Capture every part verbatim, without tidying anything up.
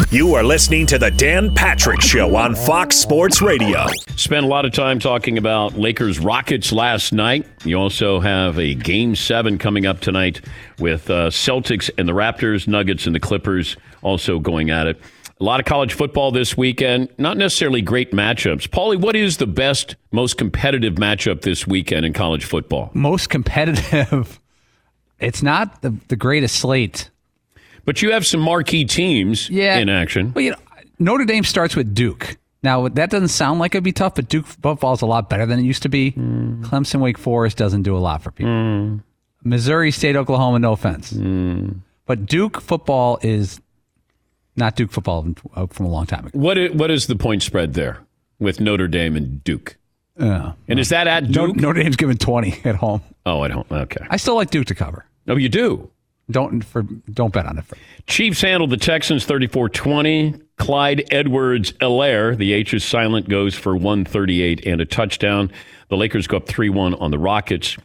You are listening to the Dan Patrick Show on Fox Sports Radio. Spent a lot of time talking about Lakers Rockets last night. You also have a Game seven coming up tonight with uh, Celtics and the Raptors, Nuggets and the Clippers also going at it. A lot of college football this weekend. Not necessarily great matchups. Paulie, what is the best, most competitive matchup this weekend in college football? Most competitive? It's not the, the greatest slate. But you have some marquee teams yeah. in action. Well, you know, Notre Dame starts with Duke. Now, that doesn't sound like it'd be tough, but Duke football is a lot better than it used to be. Mm. Clemson, Wake Forest doesn't do a lot for people. Mm. Missouri State, Oklahoma, no offense. Mm. But Duke football is not Duke football from a long time ago. What is, what is the point spread there with Notre Dame and Duke? Uh, and is that at Duke? Notre Dame's given twenty at home. Oh, at home. Okay. I still like Duke to cover. Oh, you do? Don't for don't bet on it. For. Chiefs handled the Texans thirty-four twenty. Clyde Edwards-Helaire, the H is silent, goes for one thirty-eight and a touchdown. The Lakers go up three one on the Rockets,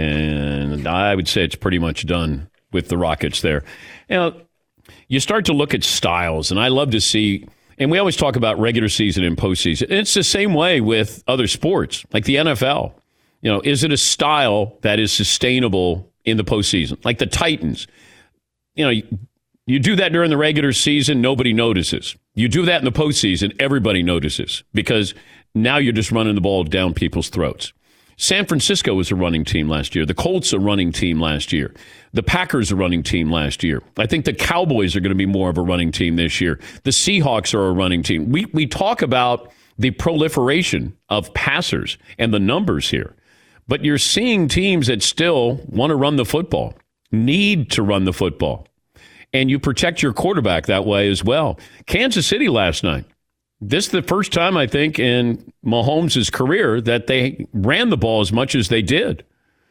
and I would say it's pretty much done with the Rockets there. You know, you start to look at styles, and I love to see, and we always talk about regular season and postseason. And it's the same way with other sports, like the N F L. You know, is it a style that is sustainable in the postseason? Like the Titans, you know, you, you do that during the regular season, nobody notices. You do that in the postseason, everybody notices because now you're just running the ball down people's throats. San Francisco was a running team last year. The Colts a running team last year. The Packers a running team last year. I think the Cowboys are going to be more of a running team this year. The Seahawks are a running team. We we talk about the proliferation of passers and the numbers here. But you're seeing teams that still want to run the football, need to run the football. And you protect your quarterback that way as well. Kansas City last night. This is the first time, I think, in Mahomes' career that they ran the ball as much as they did.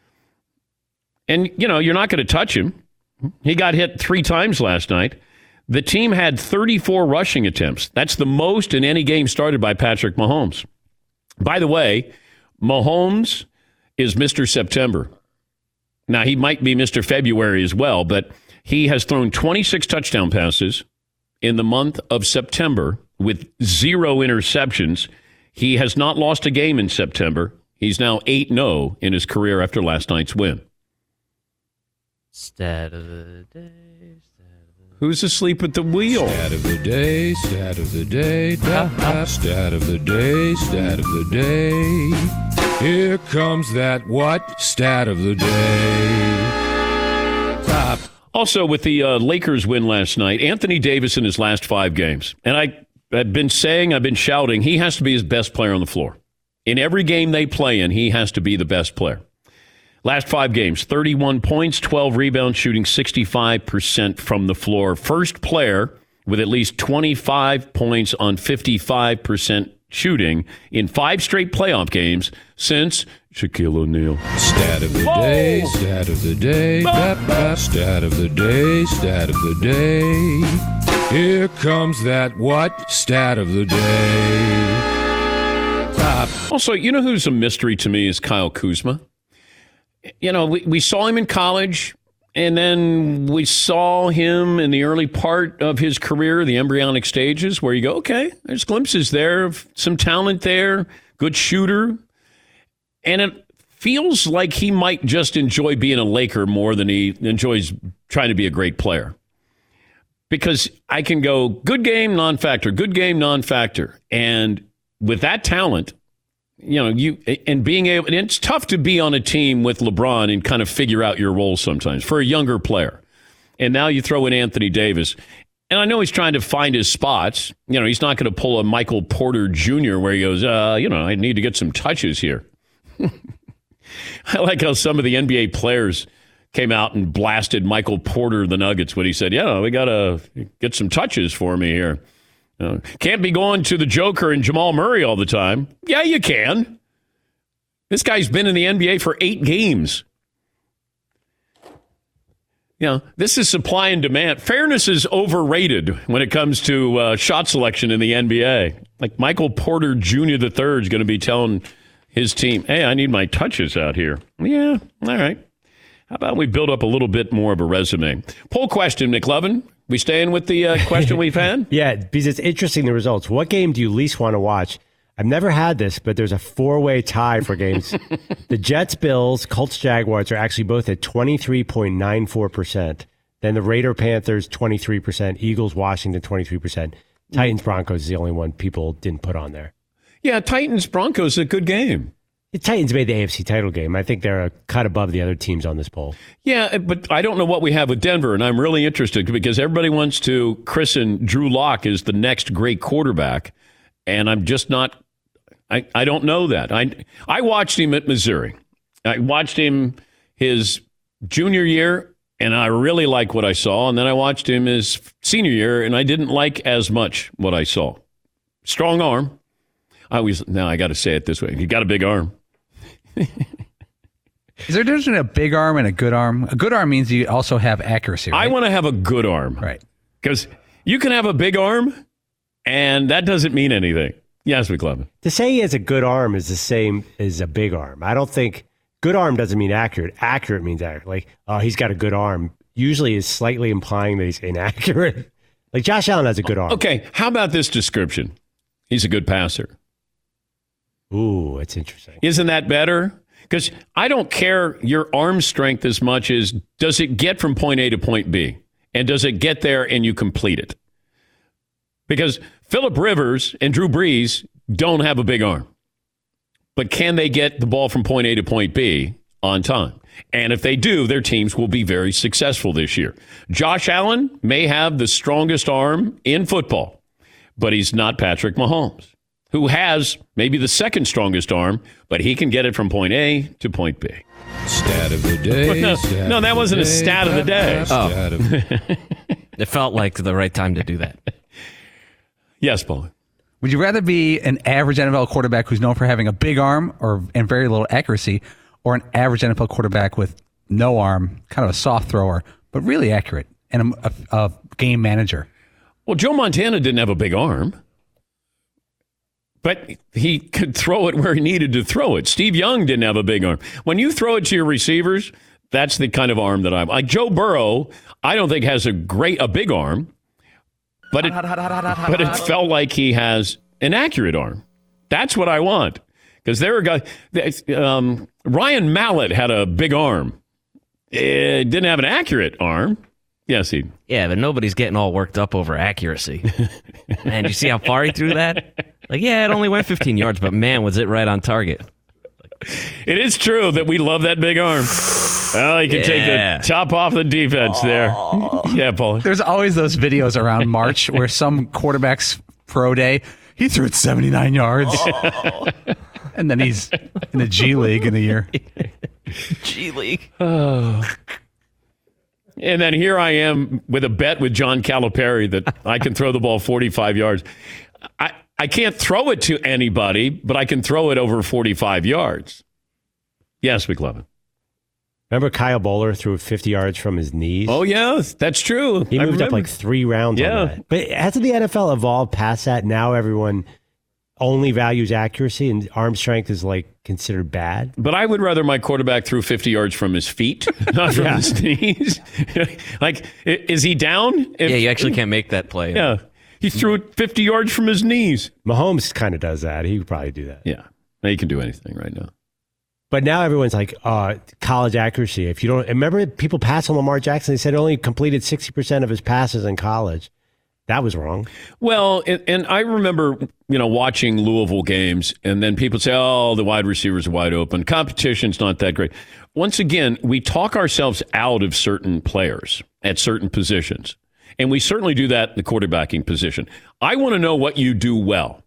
And, you know, you're not going to touch him. He got hit three times last night. The team had thirty-four rushing attempts. That's the most in any game started by Patrick Mahomes. By the way, Mahomes is Mister September. Now, he might be Mister February as well, but he has thrown twenty-six touchdown passes in the month of September with zero interceptions. He has not lost a game in September. He's now eight and oh in his career after last night's win. Stat of the day. Who's asleep at the wheel? Stat of the day, stat of the day, da, da, stat of the day, stat of the day. Here comes that what? Stat of the day. Top. Also, with the uh, Lakers win last night, Anthony Davis in his last five games, and I, I've been saying, I've been shouting, he has to be his best player on the floor. In every game they play in, he has to be the best player. Last five games, thirty-one points, twelve rebounds, shooting sixty-five percent from the floor. First player with at least twenty-five points on fifty-five percent shooting in five straight playoff games since Shaquille O'Neal. Stat of the Whoa! day, stat of the day, da, da, stat of the day, stat of the day. Here comes that what? Stat of the day. Top. Also, you know who's a mystery to me is Kyle Kuzma. You know, we, we saw him in college, and then we saw him in the early part of his career, the embryonic stages, where you go, okay, there's glimpses there of some talent there, good shooter. And it feels like he might just enjoy being a Laker more than he enjoys trying to be a great player. Because I can go, good game, non-factor, good game, non-factor. And with that talent, you know, you and being able, and it's tough to be on a team with LeBron and kind of figure out your role sometimes for a younger player. And now you throw in Anthony Davis. And I know he's trying to find his spots. You know, he's not going to pull a Michael Porter Junior where he goes, uh, you know, I need to get some touches here. I like how some of the N B A players came out and blasted Michael Porter, the Nuggets, when he said, yeah, we got to get some touches for me here. Uh, can't be going to the Joker and Jamal Murray all the time. Yeah, you can. This guy's been in the N B A for eight games. You know, this is supply and demand. Fairness is overrated when it comes to uh, shot selection in the N B A. Like Michael Porter Junior the third is going to be telling his team, hey, I need my touches out here. Yeah, all right. How about we build up a little bit more of a resume? Poll question, McLovin. We staying with the uh, question we've had? Yeah, because it's interesting, the results. What game do you least want to watch? I've never had this, but there's a four-way tie for games. The Jets, Bills, Colts, Jaguars are actually both at twenty-three point nine four percent. Then the Raider, Panthers, twenty-three percent. Eagles, Washington, twenty-three percent. Titans, Broncos is the only one people didn't put on there. Yeah, Titans, Broncos is a good game. The Titans made the A F C title game. I think they're a cut above the other teams on this poll. Yeah, but I don't know what we have with Denver, and I'm really interested because everybody wants to christen Drew Lock as the next great quarterback, and I'm just not I, – I don't know that. I, I watched him at Missouri. I watched him his junior year, and I really like what I saw, and then I watched him his senior year, and I didn't like as much what I saw. Strong arm. I always – now I got to say it this way. He got a big arm. Is there a difference between a big arm and a good arm? A good arm means you also have accuracy, right? I want to have a good arm. Right. Because you can have a big arm, and that doesn't mean anything. Yes, McLovin. To say he has a good arm is the same as a big arm. I don't think good arm doesn't mean accurate. Accurate means accurate. Like, oh, he's got a good arm usually is slightly implying that he's inaccurate. Like Josh Allen has a good arm. Okay, how about this description? He's a good passer. Ooh, that's interesting. Isn't that better? Because I don't care your arm strength as much as does it get from point A to point B? And does it get there and you complete it? Because Phillip Rivers and Drew Brees don't have a big arm. But can they get the ball from point A to point B on time? And if they do, their teams will be very successful this year. Josh Allen may have the strongest arm in football, but he's not Patrick Mahomes, who has maybe the second strongest arm, but he can get it from point A to point B. Stat of the day. No, stat no, of that the wasn't a day, stat of the day. Oh. Stat of- It felt like the right time to do that. Yes, Paul. Would you rather be an average N F L quarterback who's known for having a big arm or and very little accuracy, or an average N F L quarterback with no arm, kind of a soft thrower, but really accurate, and a, a, a game manager? Well, Joe Montana didn't have a big arm, but he could throw it where he needed to throw it. Steve Young didn't have a big arm. When you throw it to your receivers, that's the kind of arm that I'm like. Joe Burrow, I don't think has a great, a big arm, but it, but it felt like he has an accurate arm. That's what I want. Because there are guys, um, Ryan Mallett had a big arm. It didn't have an accurate arm. Yes, he. Yeah, but nobody's getting all worked up over accuracy. Man, you see how far he threw that? Like, yeah, it only went fifteen yards, but man, was it right on target. It is true that we love that big arm. Well, you can Yeah. take the top off the defense there. Yeah, Paul. There's always those videos around March where some quarterback's pro day, he threw it seventy-nine yards. And then he's in the G League in a year. G League. Oh. And then here I am with a bet with John Calipari that I can throw the ball forty-five yards. I, I can't throw it to anybody, but I can throw it over forty-five yards. Yes, McLovin. Remember Kyle Bowler threw fifty yards from his knees? Oh, yeah, that's true. He I moved up remember. like three rounds Yeah. on that. But hasn't the N F L evolved past that? Now everyone only values accuracy and arm strength is like considered bad? But I would rather my quarterback threw fifty yards from his feet, not from Yeah. his knees. Like, i- is he down? If- Yeah, you actually can't make that play. Yeah. He threw it fifty yards from his knees. Mahomes kind of does that. He would probably do that. Yeah. Now you can do anything right now. But now everyone's like, uh, college accuracy. If you don't remember, people passed on Lamar Jackson. They said he only completed sixty percent of his passes in college. That was wrong. Well, and, and I remember, you know, watching Louisville games, and then people say, oh, the wide receivers are wide open. Competition's not that great. Once again, we talk ourselves out of certain players at certain positions, and we certainly do that in the quarterbacking position. I want to know what you do well.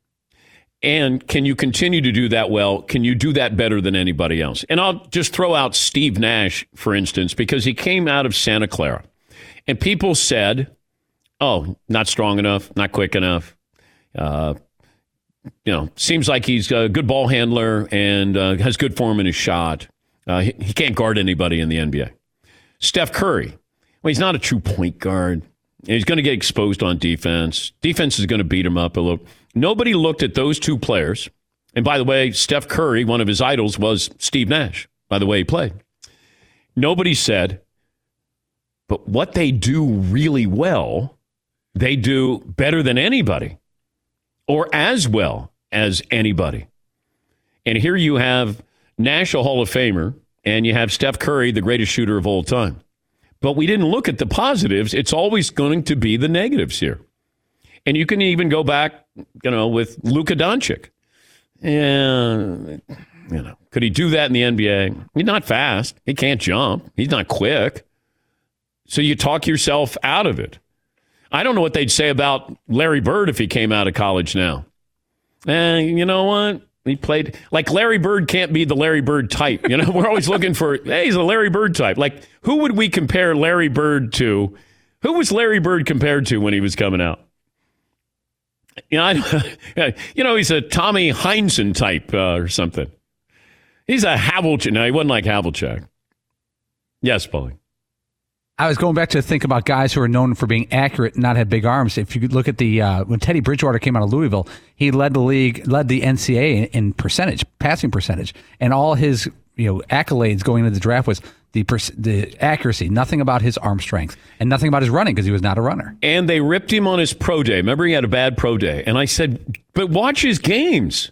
And can you continue to do that well? Can you do that better than anybody else? And I'll just throw out Steve Nash, for instance, because he came out of Santa Clara, and people said, oh, not strong enough, not quick enough. Uh, you know, seems like he's a good ball handler and uh, has good form in his shot. Uh, he, he can't guard anybody in the N B A. Steph Curry, well, he's not a true point guard. He's going to get exposed on defense. Defense is going to beat him up a little. Nobody looked at those two players. And by the way, Steph Curry, one of his idols was Steve Nash, by the way he played. Nobody said, But what they do really well, they do better than anybody, or as well as anybody. And here you have National Hall of Famer, and you have Steph Curry, the greatest shooter of all time. But we didn't look at the positives. It's always going to be the negatives here. And you can even go back, you know, with Luka Doncic. And, you know, could he do that in the N B A? He's not fast. He can't jump. He's not quick. So you talk yourself out of it. I don't know what they'd say about Larry Bird if he came out of college now. And you know what? He played like Larry Bird can't be the Larry Bird type. You know, we're always looking for, hey, he's a Larry Bird type. Like, who would we compare Larry Bird to? Who was Larry Bird compared to when he was coming out? You know, I, you know he's a Tommy Heinsohn type uh, or something. He's a Havlicek. No, he wasn't like Havlicek. Yes, Paulie. I was going back to think about guys who are known for being accurate and not have big arms. If you could look at the uh, when Teddy Bridgewater came out of Louisville, he led the league, led the N C double A in, in percentage, passing percentage, and all his you know accolades going into the draft was the pers- the accuracy. Nothing about his arm strength and nothing about his running because he was not a runner. And they ripped him on his pro day. Remember, he had a bad pro day, and I said, "But watch his games."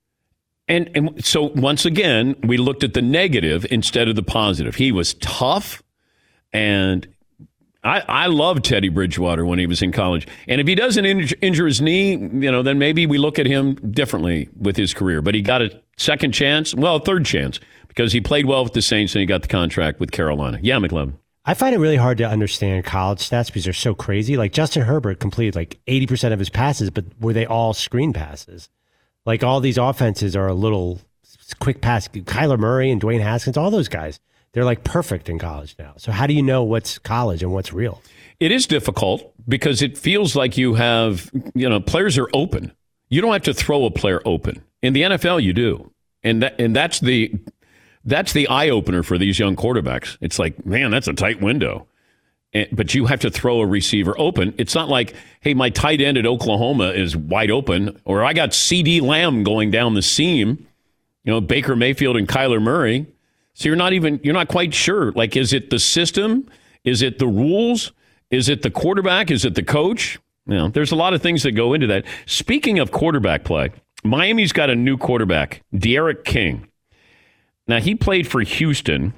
And and so once again, we looked at the negative instead of the positive. He was tough. And I, I loved Teddy Bridgewater when he was in college. And if he doesn't inj- injure his knee, you know, then maybe we look at him differently with his career. But he got a second chance, well, a third chance, because he played well with the Saints and he got the contract with Carolina. Yeah, McLevin. I find it really hard to understand college stats because they're so crazy. Like Justin Herbert completed like eighty percent of his passes, but were they all screen passes? Like all these offenses are a little quick pass. Kyler Murray and Dwayne Haskins, all those guys. They're like perfect in college now. So how do you know what's college and what's real? It is difficult because it feels like you have, you know, players are open. You don't have to throw a player open. In the N F L, you do. And that, and that's the that's the eye opener for these young quarterbacks. It's like, man, that's a tight window. And, but you have to throw a receiver open. It's not like, hey, my tight end at Oklahoma is wide open, or I got CeeDee Lamb going down the seam, you know, Baker Mayfield and Kyler Murray. So you're not even, you're not quite sure. Like, is it the system? Is it the rules? Is it the quarterback? Is it the coach? You know, there's a lot of things that go into that. Speaking of quarterback play, Miami's got a new quarterback, D'Eriq King. Now, he played for Houston,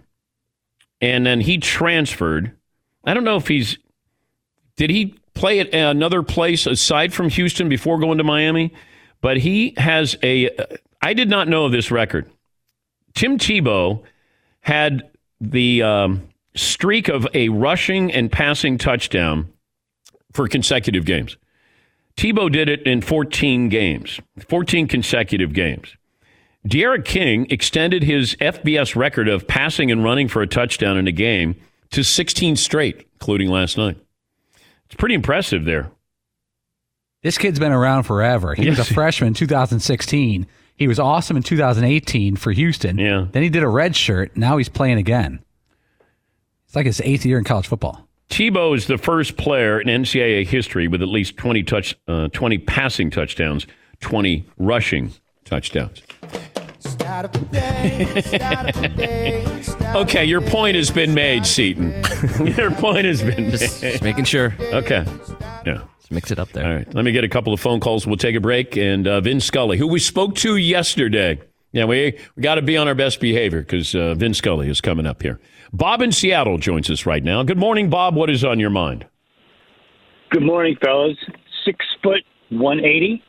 and then he transferred. I don't know if he's, did he play at another place aside from Houston before going to Miami? But he has a, I did not know of this record. Tim Tebow had the um, streak of a rushing and passing touchdown for consecutive games. Tebow did it in fourteen games, fourteen consecutive games. D'Eriq King extended his F B S record of passing and running for a touchdown in a game to sixteen straight, including last night. It's pretty impressive there. This kid's been around forever. He Yes. was a freshman in two thousand sixteen. He was awesome in two thousand eighteen for Houston. Yeah. Then he did a red shirt. Now he's playing again. It's like his eighth year in college football. Tebow is the first player in N C double A history with at least twenty touch, uh, twenty passing touchdowns, twenty rushing touchdowns. Okay, your point has been made, Seton. Your point has been Just, made. just making sure. Okay. Yeah. Just mix it up there. All right. Let me get a couple of phone calls. We'll take a break. And uh, Vin Scully, who we spoke to yesterday. Yeah, we, we got to be on our best behavior because uh, Vin Scully is coming up here. Bob in Seattle joins us right now. Good morning, Bob. What is on your mind? Good morning, fellas. Six foot one eighty.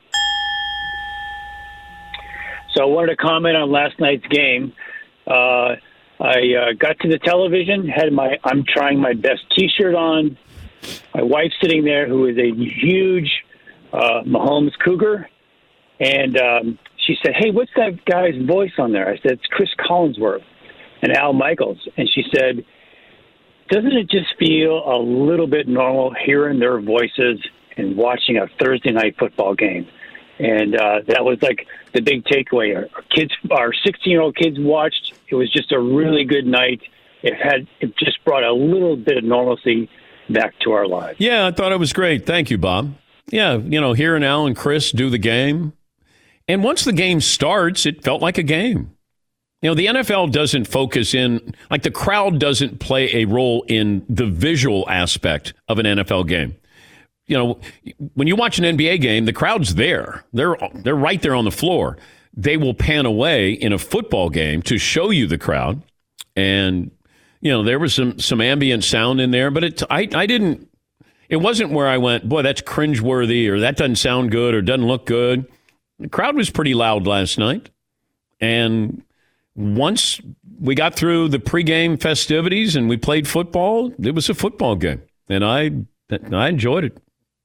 So I wanted to comment on last night's game. Uh, I uh, got to the television, had my I'm trying my best T-shirt on. My wife's sitting there, who is a huge uh, Mahomes Cougar, and um, she said, "Hey, what's that guy's voice on there?" I said, "It's Chris Collinsworth and Al Michaels." And she said, "Doesn't it just feel a little bit normal hearing their voices and watching a Thursday night football game?" And uh, that was like the big takeaway. Our kids, our sixteen-year-old kids watched. It was just a really good night. It had it just brought a little bit of normalcy back to our lives. Yeah, I thought it was great. Thank you, Bob. Yeah, you know, hearing Al and Chris do the game. And once the game starts, it felt like a game. You know, the N F L doesn't focus in, like the crowd doesn't play a role in the visual aspect of an N F L game. You know, when you watch an N B A game, the crowd's there. They're they're right there on the floor. They will pan away in a football game to show you the crowd. And, you know, there was some, some ambient sound in there, but it, I, I didn't, it wasn't where I went, boy, that's cringeworthy, or that doesn't sound good, or doesn't look good. The crowd was pretty loud last night. And once we got through the pregame festivities and we played football, it was a football game. And I I enjoyed it.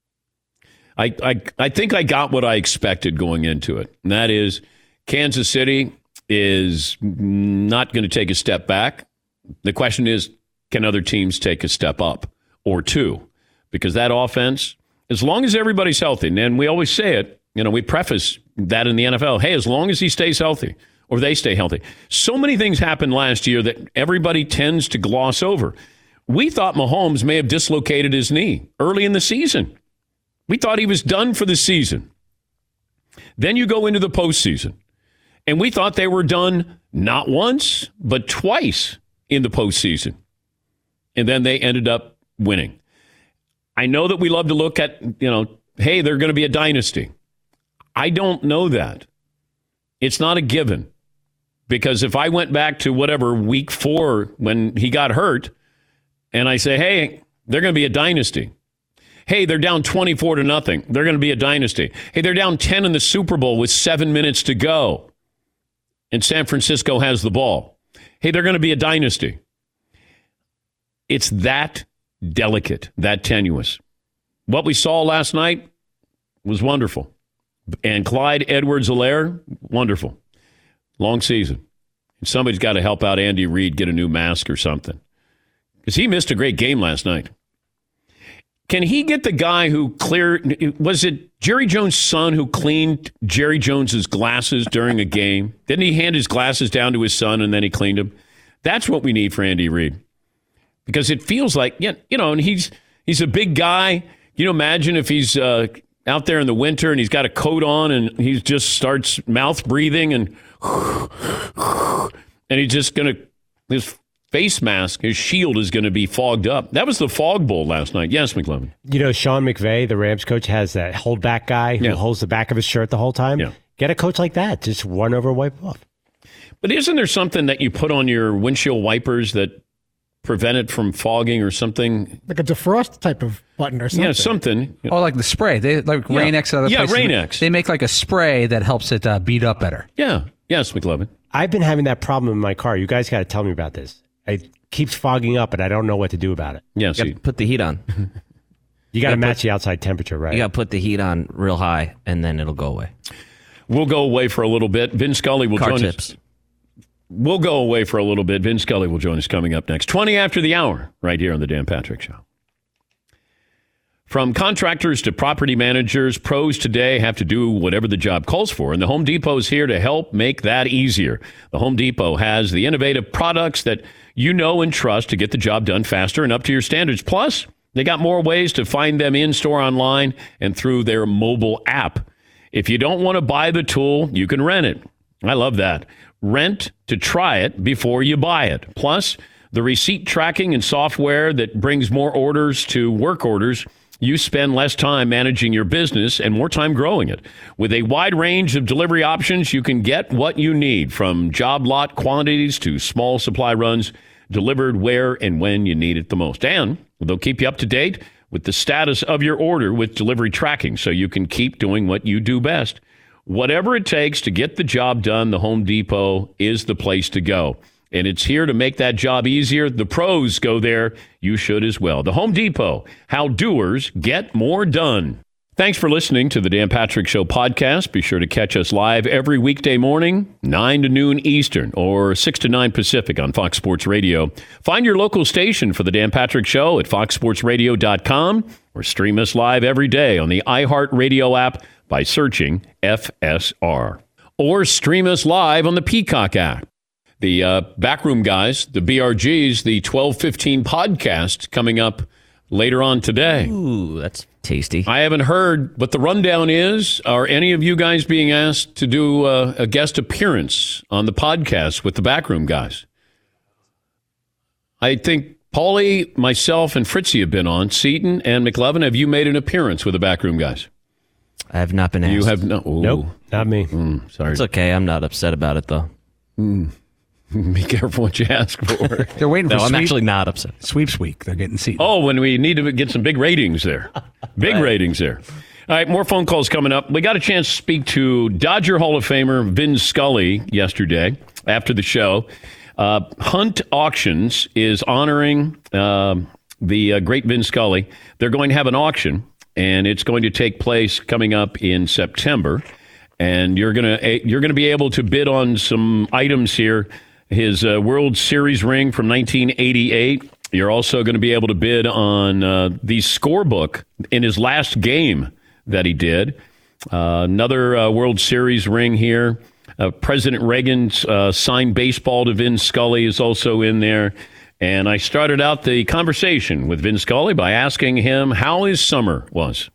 I, I I think I got what I expected going into it. And that is Kansas City is not going to take a step back. The question is, can other teams take a step up or two? Because that offense, as long as everybody's healthy, and we always say it, you know, we preface that in the N F L, hey, as long as he stays healthy or they stay healthy. So many things happened last year that everybody tends to gloss over. We thought Mahomes may have dislocated his knee early in the season. We thought he was done for the season. Then you go into the postseason, and we thought they were done not once, but twice in the postseason. And then they ended up winning. I know that we love to look at, you know, hey, they're going to be a dynasty. I don't know that. It's not a given. Because if I went back to whatever, week four when he got hurt, and I say, hey, they're going to be a dynasty. Hey, they're down twenty-four to nothing. They're going to be a dynasty. Hey, they're down ten in the Super Bowl with seven minutes to go. And San Francisco has the ball. Hey, they're going to be a dynasty. It's that delicate, that tenuous. What we saw last night was wonderful. And Clyde Edwards-Helaire, wonderful. Long season. And somebody's got to help out Andy Reid get a new mask or something. Because he missed a great game last night. Can he get the guy who cleared, was it Jerry Jones' son who cleaned Jerry Jones's glasses during a game? Didn't he hand his glasses down to his son and then he cleaned them? That's what we need for Andy Reid. Because it feels like, you know, and he's he's a big guy. You know, imagine if he's uh, out there in the winter and he's got a coat on and he just starts mouth breathing and and he's just going to, his face mask, his shield is going to be fogged up. That was the fog bowl last night. Yes, McLovin. You know, Sean McVay, the Rams coach, has that holdback guy who Yeah. holds the back of his shirt the whole time. Yeah. Get a coach like that. Just run over, wipe off. But isn't there something that you put on your windshield wipers that prevent it from fogging or something? Like a defrost type of button or something. Yeah, something. Oh, like the spray. They like Yeah. Rain-X and other Yeah, places. Rain-X. They make like a spray that helps it uh, beat up better. Yeah. Yes, McLovin. I've been having that problem in my car. You guys got to tell me about this. It keeps fogging up, and I don't know what to do about it. Yes. You got to put the heat on. You got to Yeah, match put- the outside temperature, right? You got to put the heat on real high, and then it'll go away. We'll go away for a little bit. Vin Scully will Car join tips. us. We'll go away for a little bit. Vin Scully will join us coming up next. twenty after the hour, right here on the Dan Patrick Show. From contractors to property managers, pros today have to do whatever the job calls for, and the Home Depot is here to help make that easier. The Home Depot has the innovative products that you know and trust to get the job done faster and up to your standards. Plus, they got more ways to find them in-store, online, and through their mobile app. If you don't want to buy the tool, you can rent it. I love that. Rent to try it before you buy it. Plus, the receipt tracking and software that brings more orders to work orders. You spend less time managing your business and more time growing it. With a wide range of delivery options, you can get what you need, from job lot quantities to small supply runs, delivered where and when you need it the most. And they'll keep you up to date with the status of your order with delivery tracking, so you can keep doing what you do best. Whatever it takes to get the job done, the Home Depot is the place to go. And it's here to make that job easier. The pros go there. You should as well. The Home Depot, how doers get more done. Thanks for listening to the Dan Patrick Show podcast. Be sure to catch us live every weekday morning, nine to noon Eastern or six to nine Pacific on Fox Sports Radio. Find your local station for the Dan Patrick Show at fox sports radio dot com or stream us live every day on the iHeartRadio app by searching F S R. Or stream us live on the Peacock app. The uh, Backroom Guys, the B R Gs, the twelve fifteen podcast coming up later on today. Ooh, that's Tasty. I haven't heard what the rundown is. Are any of you guys being asked to do uh, a guest appearance on the podcast with the Backroom Guys? I think Paulie, myself, and Fritzy have been on. Seton and McLevin, have you made an appearance with the Backroom Guys? I have not been asked. You have no. Ooh. Nope, not me. Mm, sorry. It's okay. I'm not upset about it, though. Mm. Be careful what you ask for. They're waiting for No, I'm sweep, actually not upset. sweeps week. They're getting Seton. Oh, when we need to get some big ratings there. Big Right. ratings there. All right, more phone calls coming up. We got a chance to speak to Dodger Hall of Famer Vin Scully yesterday after the show. Uh, Hunt Auctions is honoring uh, the uh, great Vin Scully. They're going to have an auction, and it's going to take place coming up in September. And you're gonna you're gonna be able to bid on some items here. His uh, World Series ring from nineteen eighty-eight. You're also going to be able to bid on uh, the scorebook in his last game that he did. Uh, another uh, World Series ring here. Uh, President Reagan's uh, signed baseball to Vin Scully is also in there. And I started out the conversation with Vin Scully by asking him how his summer was.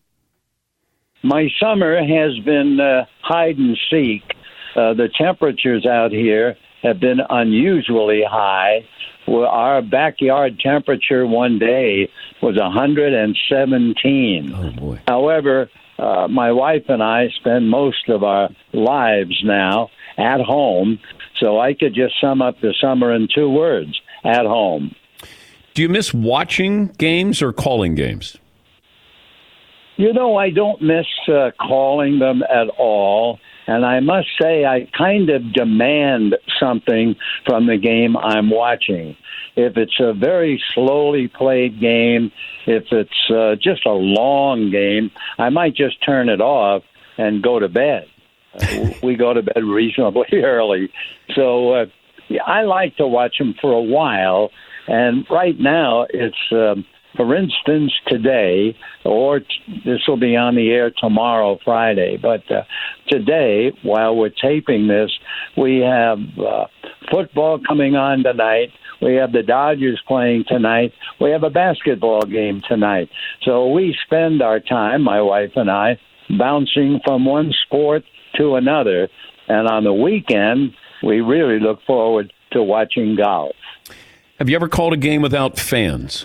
My summer has been uh, hide and seek. Uh, the temperatures out here have been unusually high. Well, our backyard temperature one day was one hundred seventeen. Oh, boy. However, uh, my wife and I spend most of our lives now at home, so I could just sum up the summer in two words, at home. Do you miss watching games or calling games? You know, I don't miss uh, calling them at all. And I must say, I kind of demand something from the game I'm watching. If it's a very slowly played game, if it's uh, just a long game, I might just turn it off and go to bed. Uh, we go to bed reasonably early. So uh, yeah, I like to watch them for a while. And right now, it's... Um, For instance, today, or t- this will be on the air tomorrow, Friday, but uh, today, while we're taping this, we have uh, football coming on tonight. We have the Dodgers playing tonight. We have a basketball game tonight. So we spend our time, my wife and I, bouncing from one sport to another. And on the weekend, we really look forward to watching golf. Have you ever called a game without fans?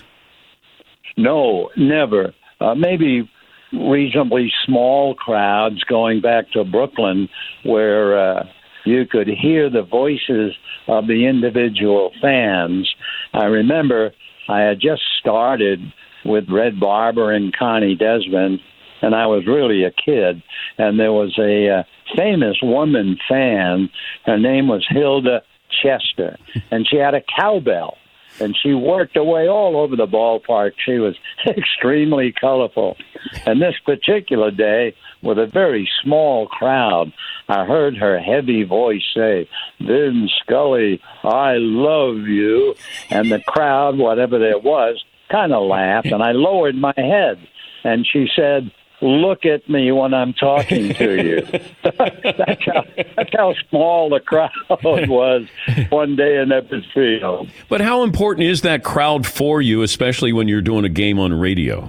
No, never. Uh, maybe reasonably small crowds going back to Brooklyn where uh, you could hear the voices of the individual fans. I remember I had just started with Red Barber and Connie Desmond, and I was really a kid, and there was a uh, famous woman fan. Her name was Hilda Chester, and she had a cowbell. And she worked away all over the ballpark. She was extremely colorful. And this particular day, with a very small crowd, I heard her heavy voice say, "Vin Scully, I love you." And the crowd, whatever there was, kind of laughed. And I lowered my head. And she said, "Look at me when I'm talking to you." that's, how, that's how small the crowd was one day in Ebbets Field. But how important is that crowd for you, especially when you're doing a game on radio?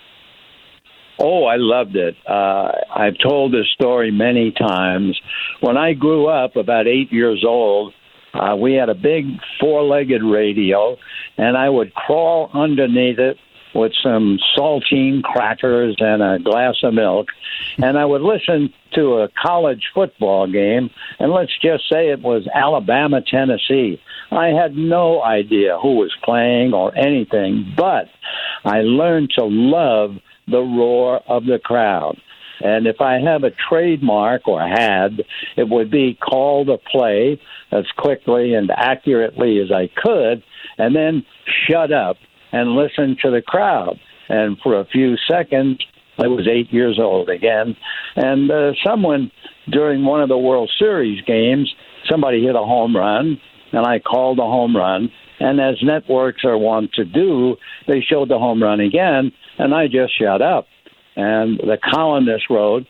Oh, I loved it. Uh, I've told this story many times. When I grew up, about eight years old, uh, we had a big four-legged radio, and I would crawl underneath it with some saltine crackers and a glass of milk, and I would listen to a college football game, and let's just say it was Alabama, Tennessee. I had no idea who was playing or anything, but I learned to love the roar of the crowd. And if I have a trademark, or had, it would be call the play as quickly and accurately as I could, and then shut up and listen to the crowd. And for a few seconds, I was eight years old again, and uh, someone during one of the World Series games, somebody hit a home run, and I called the home run. And as networks are wont to do, they showed the home run again, and I just shut up. And the columnist wrote,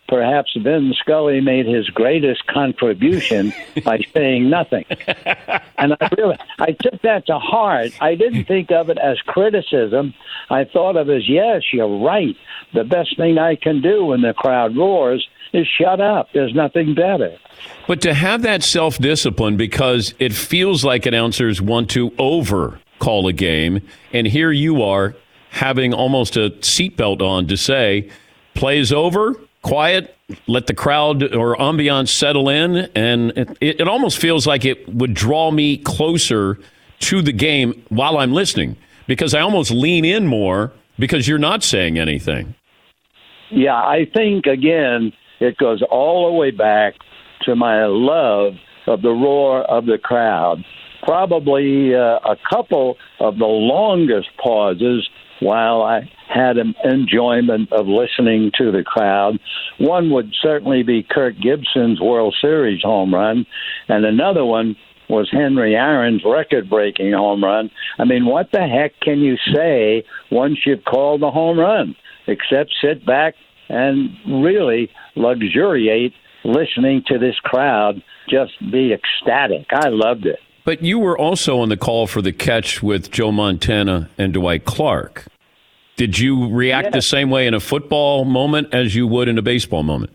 perhaps Vin Scully made his greatest contribution by saying nothing. And I really, I took that to heart. I didn't think of it as criticism. I thought of it as, yes, you're right. The best thing I can do when the crowd roars is shut up. There's nothing better. But to have that self-discipline, because it feels like announcers want to over call a game, and here you are having almost a seatbelt on to say, play is over, quiet, let the crowd or ambiance settle in, and it, it almost feels like it would draw me closer to the game while I'm listening, because I almost lean in more because you're not saying anything. Yeah, I think, again, it goes all the way back to my love of the roar of the crowd. Probably uh, a couple of the longest pauses while I had an enjoyment of listening to the crowd. One would certainly be Kirk Gibson's World Series home run, and another one was Henry Aaron's record-breaking home run. I mean, what the heck can you say once you've called the home run, except sit back and really luxuriate listening to this crowd just be ecstatic. I loved it. But you were also on the call for the catch with Joe Montana and Dwight Clark. Did you react yeah. the same way in a football moment as you would in a baseball moment?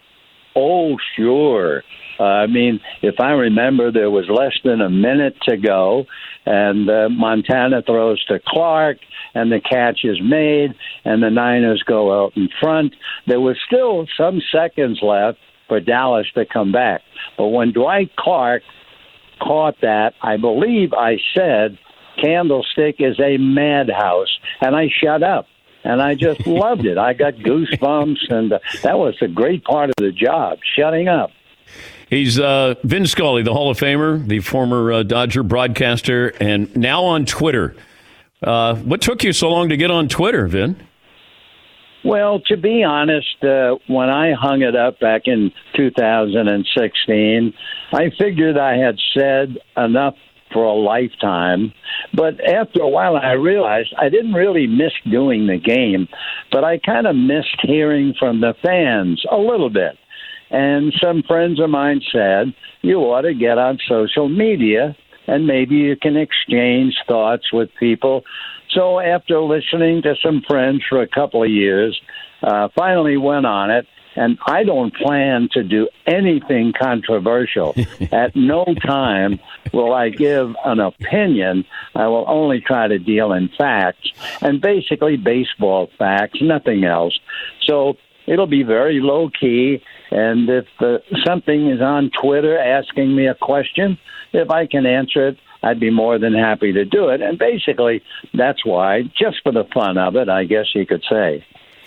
Oh, sure. Uh, I mean, if I remember, there was less than a minute to go, and uh, Montana throws to Clark, and the catch is made, and the Niners go out in front. There was still some seconds left for Dallas to come back. But when Dwight Clark caught that, I believe I said, Candlestick is a madhouse, and I shut up. And I just loved it. I got goosebumps, and uh, that was a great part of the job, shutting up. He's uh, Vin Scully, the Hall of Famer, the former uh, Dodger broadcaster, and now on Twitter. Uh, what took you so long to get on Twitter, Vin? Well, to be honest, uh, when I hung it up back in two thousand sixteen, I figured I had said enough for a lifetime. But after a while, I realized I didn't really miss doing the game, but I kind of missed hearing from the fans a little bit. And some friends of mine said, you ought to get on social media and maybe you can exchange thoughts with people. So after listening to some friends for a couple of years, uh, finally went on it. And I don't plan to do anything controversial. At no time will I give an opinion. I will only try to deal in facts, and basically baseball facts, nothing else. So it'll be very low-key, and if uh, something is on Twitter asking me a question, if I can answer it, I'd be more than happy to do it. And basically, that's why, just for the fun of it, I guess you could say.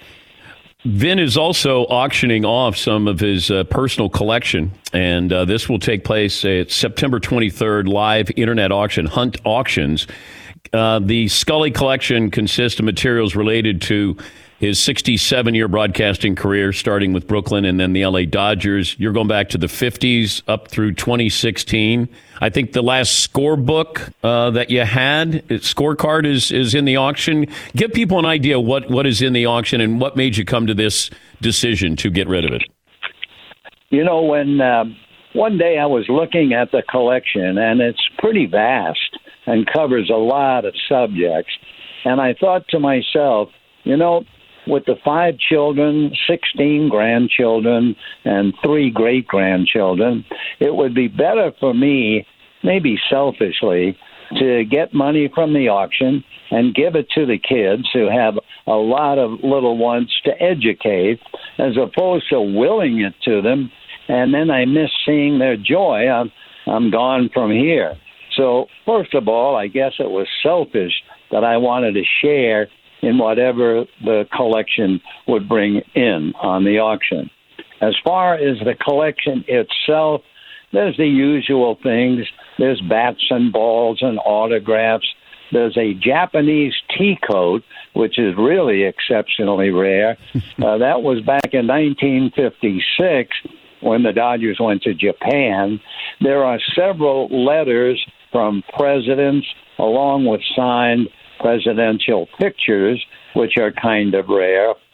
Vin is also auctioning off some of his uh, personal collection, and uh, this will take place at September twenty-third, live internet auction, Hunt Auctions. Uh, the Scully collection consists of materials related to his sixty-seven-year broadcasting career, starting with Brooklyn and then the L A Dodgers. You're going back to the fifties up through twenty sixteen. I think the last scorebook uh, that you had, scorecard, is is in the auction. Give people an idea what, what is in the auction and what made you come to this decision to get rid of it. You know, when uh, one day I was looking at the collection, and it's pretty vast and covers a lot of subjects, and I thought to myself, you know, with the five children, sixteen grandchildren, and three great-grandchildren, it would be better for me, maybe selfishly, to get money from the auction and give it to the kids who have a lot of little ones to educate, as opposed to willing it to them, and then I miss seeing their joy. I'm, I'm gone from here. So, first of all, I guess it was selfish that I wanted to share in whatever the collection would bring in on the auction. As far as the collection itself, there's the usual things. There's bats and balls and autographs. There's a Japanese tea coat, which is really exceptionally rare. Uh, that was back in nineteen fifty-six when the Dodgers went to Japan. There are several letters from presidents along with signed presidential pictures, which are kind of rare.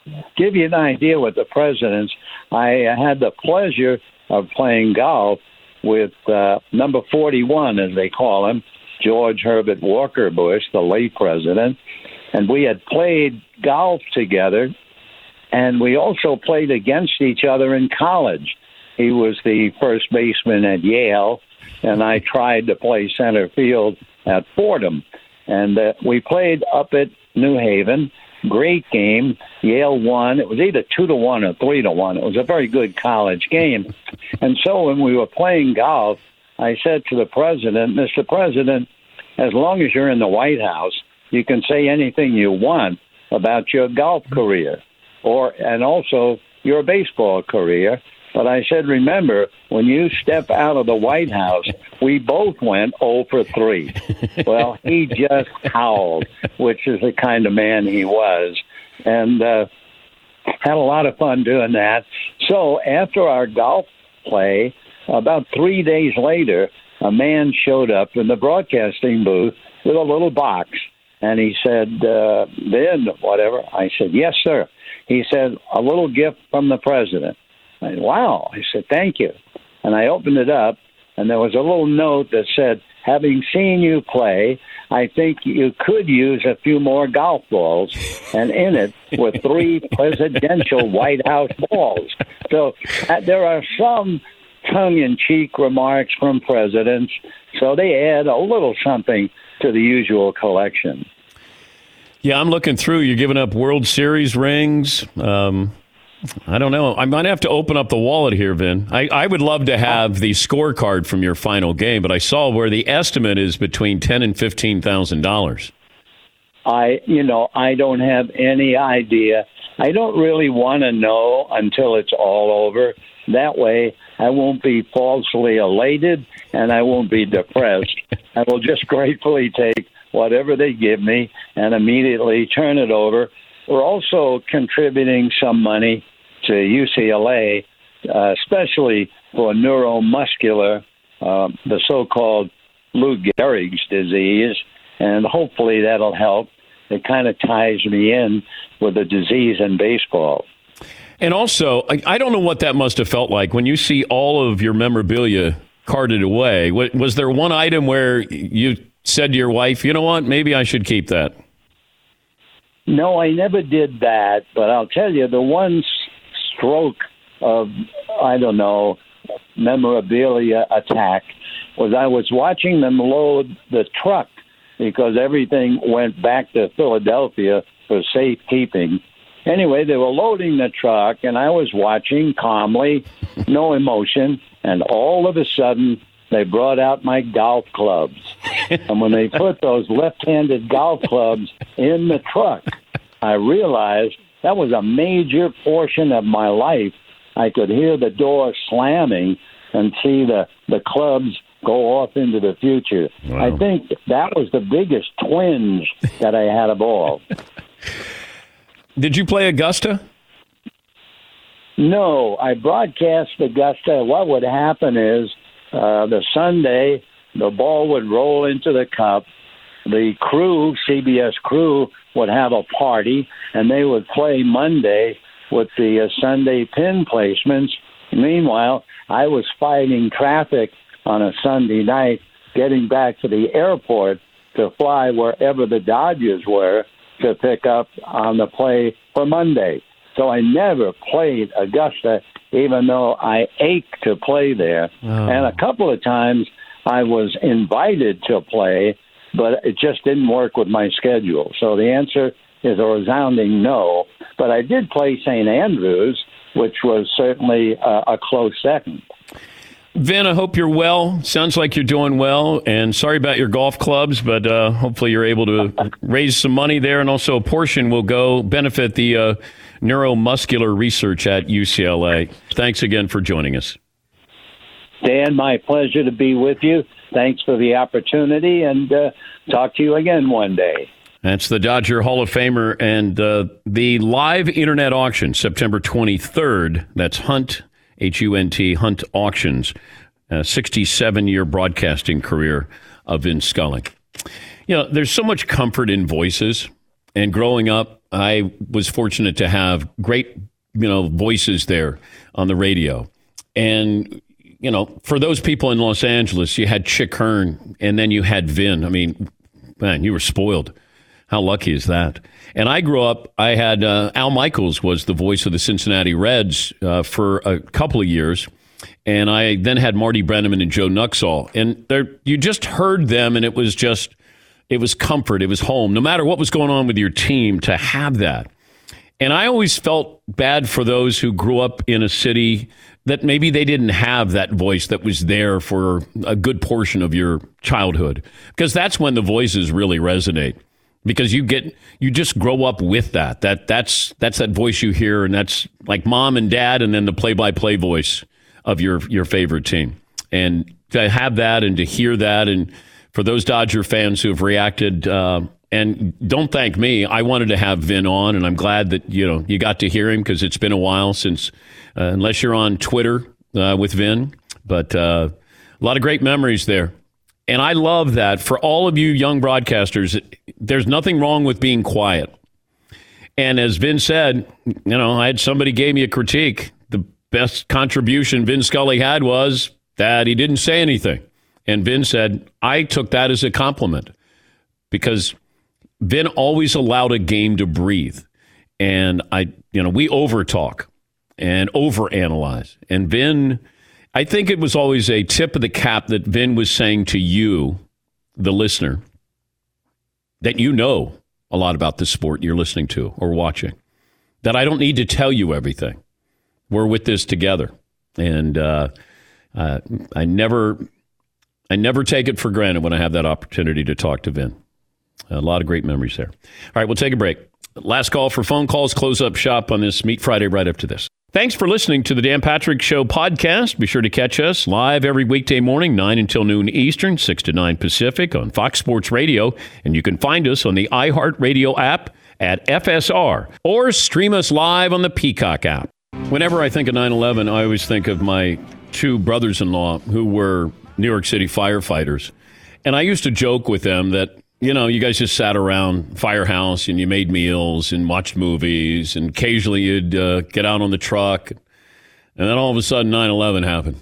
give you an idea with the presidents, I had the pleasure of playing golf with uh, number forty-one, as they call him, George Herbert Walker Bush, the late president. And we had played golf together, and we also played against each other in college. He was the first baseman at Yale, and I tried to play center field at Fordham. And uh, we played up at New Haven. Great game. Yale won. It was either two to one or three to one. It was a very good college game. And so when we were playing golf, I said to the president, Mister President, as long as you're in the White House, you can say anything you want about your golf career, or and also your baseball career. But I said, remember, when you step out of the White House, we both went oh for three. Well, he just howled, which is the kind of man he was, and uh, had a lot of fun doing that. So after our golf play, about three days later, a man showed up in the broadcasting booth with a little box, and he said, uh, Ben, whatever. I said, yes, sir. He said, a little gift from the president. I said, wow. I said, thank you. And I opened it up, and there was a little note that said, having seen you play, I think you could use a few more golf balls. And in it were three presidential White House balls. So uh, there are some tongue-in-cheek remarks from presidents, so they add a little something to the usual collection. Yeah, I'm looking through. You're giving up World Series rings. Um, I don't know. I might have to open up the wallet here, Vin. I, I would love to have the scorecard from your final game, but I saw where the estimate is between ten thousand and fifteen thousand dollars. I, you know, I don't have any idea. I don't really want to know until it's all over. That way, I won't be falsely elated and I won't be depressed. I will just gratefully take whatever they give me and immediately turn it over. We're also contributing some money to U C L A, uh, especially for neuromuscular, uh, the so-called Lou Gehrig's disease, and hopefully that'll help. It kind of ties me in with the disease in baseball. And also, I, I don't know what that must have felt like when you see all of your memorabilia carted away. Was, was there one item where you said to your wife, you know what, maybe I should keep that? No, I never did that, but I'll tell you, the one stroke of, I don't know, memorabilia attack was I was watching them load the truck because everything went back to Philadelphia for safekeeping. Anyway, they were loading the truck, and I was watching calmly, no emotion, and all of a sudden, they brought out my golf clubs. And when they put those left-handed golf clubs in the truck, I realized that was a major portion of my life. I could hear the door slamming and see the, the clubs go off into the future. Wow. I think that was the biggest twinge that I had of all. Did you play Augusta? No, I broadcast Augusta. What would happen is uh, the Sunday, the ball would roll into the cup. The crew, C B S crew, would have a party, and they would play Monday with the uh, Sunday pin placements. Meanwhile, I was fighting traffic on a Sunday night, getting back to the airport to fly wherever the Dodgers were to pick up on the play for Monday. So I never played Augusta, even though I ached to play there. Oh. And a couple of times I was invited to play, but it just didn't work with my schedule. So the answer is a resounding no. But I did play Saint Andrews, which was certainly a, a close second. Vin, I hope you're well. Sounds like you're doing well. And sorry about your golf clubs, but uh, hopefully you're able to raise some money there. And also a portion will go benefit the uh, neuromuscular research at U C L A. Thanks again for joining us. Dan, my pleasure to be with you. Thanks for the opportunity, and uh, talk to you again one day. That's the Dodger Hall of Famer, and uh, the live internet auction, September twenty-third. That's Hunt, H U N T, Hunt Auctions, a sixty-seven-year broadcasting career of Vin Scully. You know, there's so much comfort in voices, and growing up I was fortunate to have great, you know, voices there on the radio. And, you know, for those people in Los Angeles, you had Chick Hearn and then you had Vin. I mean, man, you were spoiled. How lucky is that? And I grew up, I had uh, Al Michaels was the voice of the Cincinnati Reds uh, for a couple of years. And I then had Marty Brennaman and Joe Nuxall. And there, you just heard them, and it was just, it was comfort. It was home. No matter what was going on with your team, to have that. And I always felt bad for those who grew up in a city that maybe they didn't have that voice that was there for a good portion of your childhood. Because that's when the voices really resonate. Because you get, you just grow up with that. That that's that's that voice you hear, and that's like mom and dad, and then the play-by-play voice of your your favorite team. And to have that and to hear that, and for those Dodger fans who have reacted, uh, and don't thank me, I wanted to have Vin on, and I'm glad that, you know, you got to hear him, because it's been a while since, uh, unless you're on Twitter uh, with Vin, but uh, a lot of great memories there. And I love that for all of you young broadcasters, there's nothing wrong with being quiet. And as Vin said, you know, I had somebody gave me a critique. The best contribution Vin Scully had was that he didn't say anything. And Vin said, I took that as a compliment, because Vin always allowed a game to breathe. And I, you know, we overtalk and overanalyze. And Vin, I think it was always a tip of the cap that Vin was saying to you, the listener, that you know a lot about the sport you're listening to or watching, that I don't need to tell you everything. We're with this together. And uh, uh, I never I never take it for granted when I have that opportunity to talk to Vin. A lot of great memories there. All right, we'll take a break. Last call for phone calls. Close up shop on this Meat Friday right after this. Thanks for listening to the Dan Patrick Show podcast. Be sure to catch us live every weekday morning, nine until noon Eastern, six to nine Pacific on Fox Sports Radio. And you can find us on the iHeartRadio app at F S R, or stream us live on the Peacock app. Whenever I think of nine eleven, I always think of my two brothers-in-law who were New York City firefighters. And I used to joke with them that, you know, you guys just sat around Firehouse and you made meals and watched movies, and occasionally you'd uh, get out on the truck. And then all of a sudden nine eleven happened,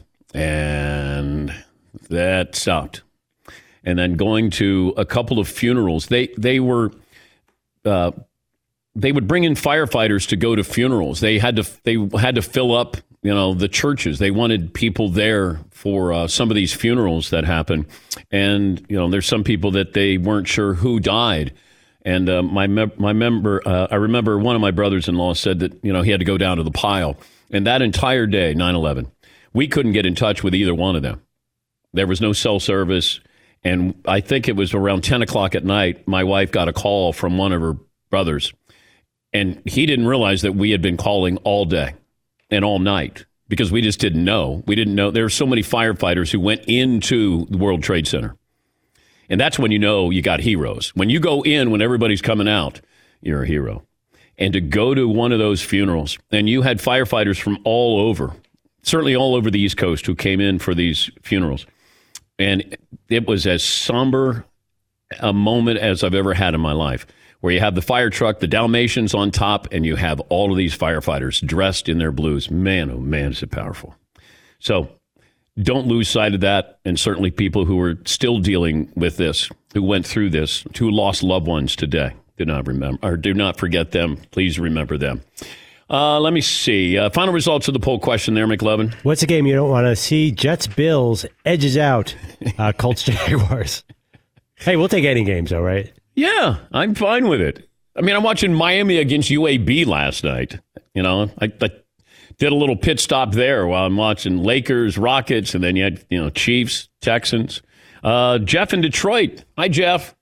and that stopped. And then going to a couple of funerals, they they were uh, they would bring in firefighters to go to funerals. They had to they had to fill up, you know, the churches. They wanted people there for uh, some of these funerals that happen. And, you know, there's some people that they weren't sure who died. And uh, my me- my member, uh, I remember one of my brothers-in-law said that, you know, he had to go down to the pile. And that entire day, nine eleven, we couldn't get in touch with either one of them. There was no cell service. And I think it was around ten o'clock at night, my wife got a call from one of her brothers. And he didn't realize that we had been calling all day and all night, because we just didn't know. We didn't know. There were so many firefighters who went into the World Trade Center. And that's when you know you got heroes. When you go in, when everybody's coming out, you're a hero. And to go to one of those funerals, and you had firefighters from all over, certainly all over the East Coast, who came in for these funerals. And it was as somber a moment as I've ever had in my life, where you have the fire truck, the Dalmatians on top, and you have all of these firefighters dressed in their blues. Man, oh man, is it powerful. So don't lose sight of that. And certainly people who are still dealing with this, who went through this, who lost loved ones today, do not remember, or do not forget them. Please remember them. Uh, let me see. Uh, final results of the poll question there, McLovin. What's a game you don't want to see? Jets, Bills, edges out, uh, Colts, Jaguars. Hey, we'll take any games, though, right? Yeah, I'm fine with it. I mean, I'm watching Miami against U A B last night. You know, I, I did a little pit stop there while I'm watching Lakers, Rockets, and then you had, you know, Chiefs, Texans. Uh, Jeff in Detroit. Hi, Jeff.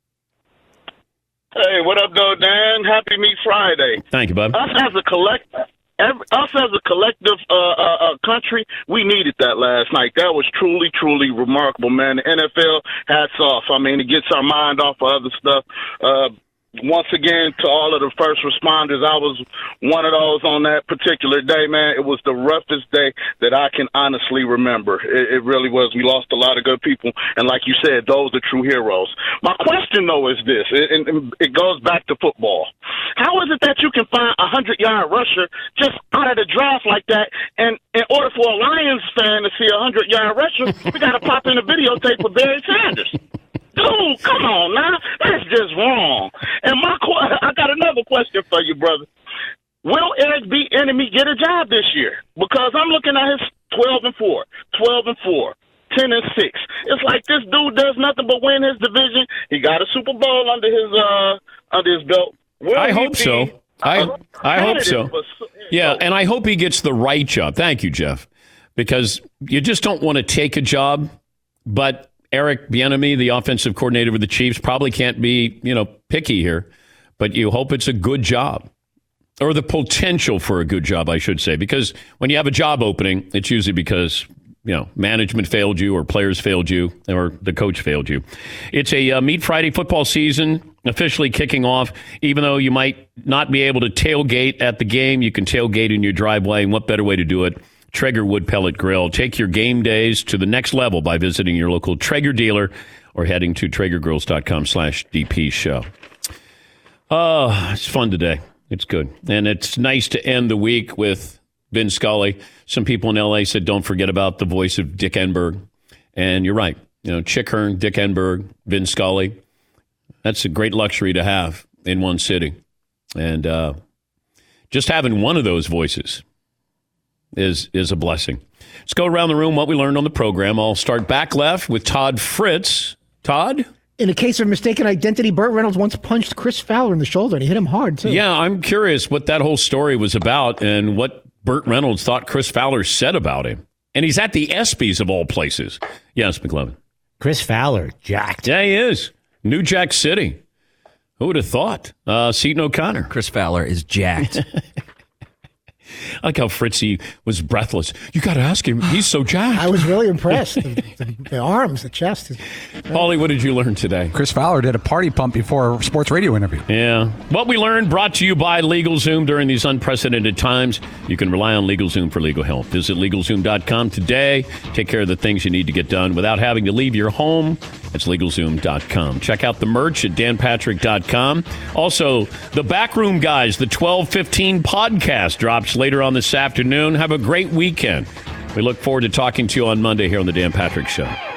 Hey, what up, though, Dan? Happy Meat Friday. Thank you, bud. Us as a collect, every, us as a collective uh, uh, uh, country, we needed that last night. That was truly, truly remarkable, man. The N F L, hats off. I mean, it gets our mind off of other stuff. Uh, once again, to all of the first responders, I was one of those on that particular day, man. It was the roughest day that I can honestly remember. It, it really was. We lost a lot of good people, and like you said, those are true heroes. My question, though, is this, and, and it goes back to football. How is it that you can find a hundred-yard rusher just out of the draft like that, and in order for a Lions fan to see a hundred-yard rusher, we got to pop in a videotape with Barry Sanders? Dude, come on now. That's just wrong. And my qu- I got another question for you, brother. Will Eric Bieniemy get a job this year? Because I'm looking at his twelve and four, twelve and four, ten and six. It's like this dude does nothing but win his division. He got a Super Bowl under his uh under his belt. Will I he hope be so. I I hope so. for- Yeah, and I hope he gets the right job. Thank you, Jeff. Because you just don't want to take a job, but Eric Bieniemy, the offensive coordinator with the Chiefs, probably can't be, you know, picky here, but you hope it's a good job, or the potential for a good job, I should say, because when you have a job opening, it's usually because, you know, management failed you or players failed you or the coach failed you. It's a uh, Meat Friday football season officially kicking off. Even though you might not be able to tailgate at the game, you can tailgate in your driveway, and what better way to do it? Traeger Wood Pellet Grill. Take your game days to the next level by visiting your local Traeger dealer or heading to traegergrills.com slash DP show. Oh, it's fun today. It's good. And it's nice to end the week with Vin Scully. Some people in L A said, don't forget about the voice of Dick Enberg. And you're right. You know, Chick Hearn, Dick Enberg, Vin Scully. That's a great luxury to have in one city. And uh, just having one of those voices is is a blessing. Let's go around the room what we learned on the program. I'll start back left with Todd Fritz. Todd? In a case of mistaken identity, Burt Reynolds once punched Chris Fowler in the shoulder, and he hit him hard, too. Yeah, I'm curious what that whole story was about and what Burt Reynolds thought Chris Fowler said about him. And he's at the ESPYs of all places. Yes, McLevin. Chris Fowler, jacked. Yeah, he is. New Jack City. Who would have thought? Uh, Seton O'Connor. Chris Fowler is jacked. I like how Fritzy was breathless. You got to ask him. He's so jacked. I was really impressed. the, the, the arms, the chest. Is, Paulie, what did you learn today? Chris Fowler did a party pump before a sports radio interview. Yeah. What we learned brought to you by LegalZoom during these unprecedented times. You can rely on LegalZoom for legal help. Visit LegalZoom dot com today. Take care of the things you need to get done without having to leave your home. It's LegalZoom dot com. Check out the merch at Dan Patrick dot com. Also, the Backroom Guys, the twelve fifteen podcast drops later on this afternoon. Have a great weekend. We look forward to talking to you on Monday here on the Dan Patrick Show.